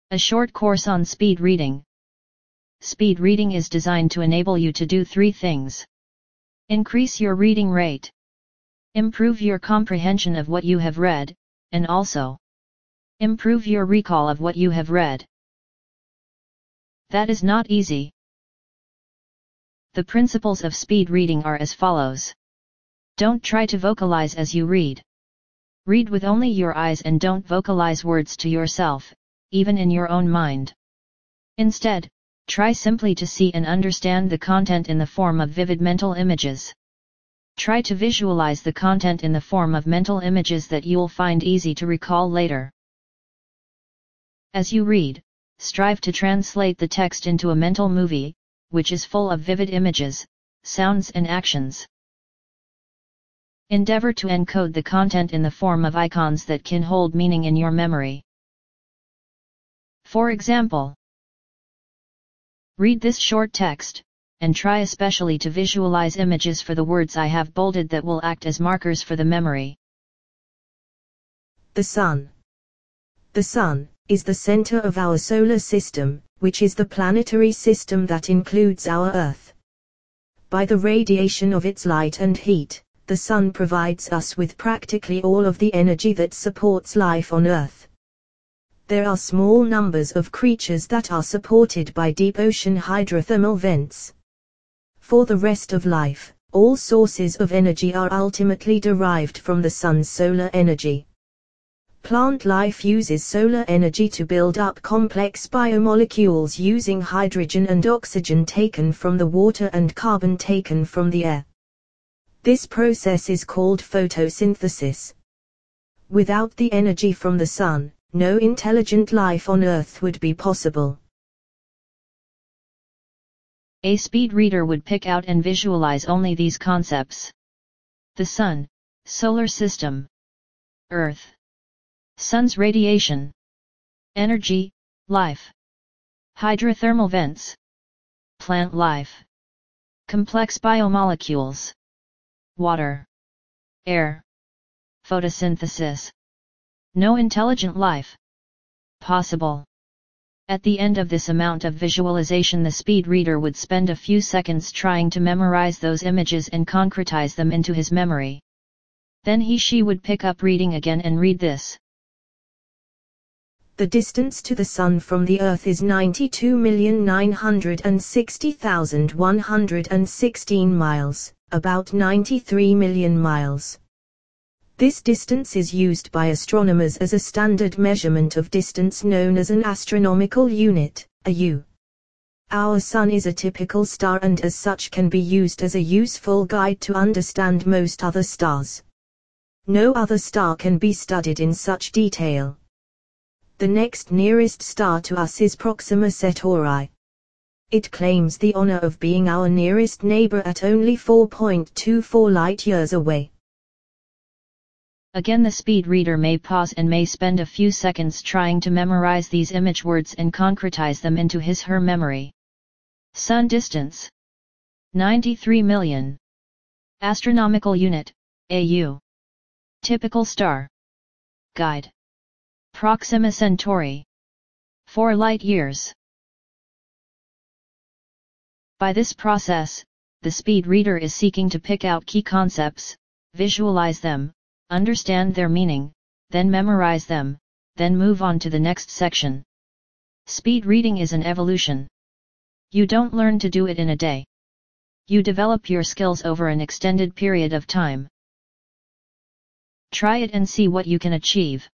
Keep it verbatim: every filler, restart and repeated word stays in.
A short course on speed reading. Speed reading is designed to enable you to do three things. Increase your reading rate. Improve your comprehension of what you have read, and also improve your recall of what you have read. That is not easy. The principles of speed reading are as follows. Don't try to vocalize as you read. Read with only your eyes and don't vocalize words to yourself, even in your own mind. Instead, try simply to see and understand the content in the form of vivid mental images. Try to visualize the content in the form of mental images that you'll find easy to recall later. As you read, strive to translate the text into a mental movie, which is full of vivid images, sounds and actions. Endeavor to encode the content in the form of icons that can hold meaning in your memory. For example, read this short text, and try especially to visualize images for the words I have bolded that will act as markers for the memory. The Sun. The Sun is the center of our solar system, which is the planetary system that includes our Earth. By the radiation of its light and heat, the Sun provides us with practically all of the energy that supports life on Earth. There are small numbers of creatures that are supported by deep ocean hydrothermal vents. For the rest of life, all sources of energy are ultimately derived from the Sun's solar energy. Plant life uses solar energy to build up complex biomolecules using hydrogen and oxygen taken from the water and carbon taken from the air. This process is called photosynthesis. Without the energy from the Sun, no intelligent life on Earth would be possible. A speed reader would pick out and visualize only these concepts: the Sun, solar system, Earth, Sun's radiation, energy, life, hydrothermal vents, plant life, complex biomolecules, water, air, photosynthesis. No intelligent life possible. At the end of this amount of visualization, the speed reader would spend a few seconds trying to memorize those images and concretize them into his memory. Then he/she would pick up reading again and read this. The distance to the Sun from the Earth is ninety-two million nine hundred sixty thousand one hundred sixteen miles, about ninety-three million miles. This distance is used by astronomers as a standard measurement of distance known as an astronomical unit, A U. Our Sun is a typical star and as such can be used as a useful guide to understand most other stars. No other star can be studied in such detail. The next nearest star to us is Proxima Centauri. It claims the honor of being our nearest neighbor at only four point two four light-years away. Again, the speed reader may pause and may spend a few seconds trying to memorize these image words and concretize them into his/her memory. Sun distance: ninety-three million. Astronomical unit: A U. Typical star. Guide: Proxima Centauri. four light-years. By this process, the speed reader is seeking to pick out key concepts, visualize them, understand their meaning, then memorize them, then move on to the next section. Speed reading is an evolution. You don't learn to do it in a day. You develop your skills over an extended period of time. Try it and see what you can achieve.